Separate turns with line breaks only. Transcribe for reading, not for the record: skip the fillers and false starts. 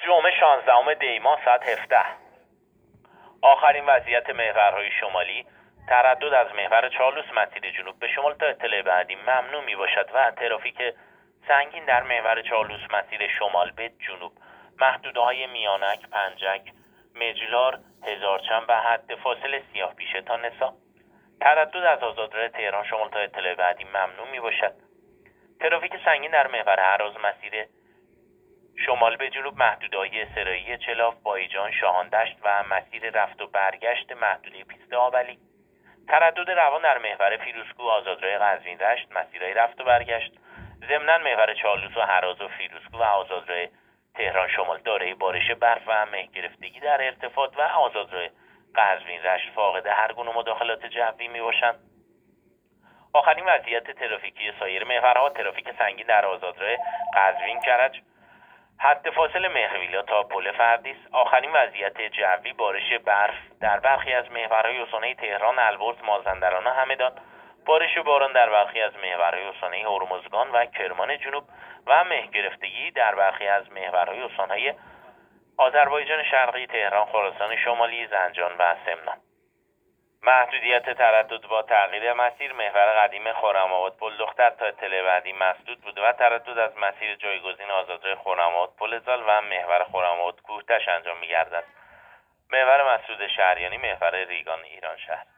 جمعه 16 دی‌ماه ساعت 17. آخرین وضعیت محورهای شمالی: تردد از محور چالوس مسیر جنوب به شمال تا اطلاع بعدی ممنوع می باشد و ترافیک سنگین در محور چالوس مسیر شمال به جنوب. محدوده‌های میانک، پنجک، مجلار، هزارچند و حد فاصل سیاه پیشه تا نسا. تردد از آزادراه تهران شمال تا اطلاع بعدی ممنوع می باشد. ترافیک سنگین در محور هراز مسیر شمال به جنوب. محدوده‌های سرایی چلاف، بایجان، شاهاندشت و مسیر رفت و برگشت محدوده پیست آبلی. تردد روان در محور فیروزکوه، آزادراه قزوین رشت، مسیرهای رفت و برگشت. ضمناً محور چالوس و هراز و فیروزکوه و آزادراه تهران شمال دارای بارش برف و مه گرفتگی در ارتفاعات و آزادراه قزوین رشت فاقد هر گونه مداخلات جوی می باشند. آخرین وضعیت ترافیکی سایر محورها: ترافیک سنگین در آزادراه قزوین کرج، حد فاصل مهرویلا تا پل فردیس. آخرین وضعیت جوی: بارش برف در برخی از محورهای استانهای تهران، البرز، مازندران و همدان. بارش باران در برخی از محورهای استانهای هرمزگان و کرمان جنوب و مه گرفتگی در برخی از محورهای استانهای آذربایجان شرقی، تهران، خراسان شمالی، زنجان و سمنان. محدودیت تردد با تغییر مسیر: محور قدیم خرم‌آباد پل دختر تا اطلاع بعدی مسدود بوده و تردد از مسیر جایگزین آزادراه خرم‌آباد پل زال و محور خرم‌آباد کوهتش انجام می‌گردد. محور مسدود شهریانی، محور ریگان ایران شهر.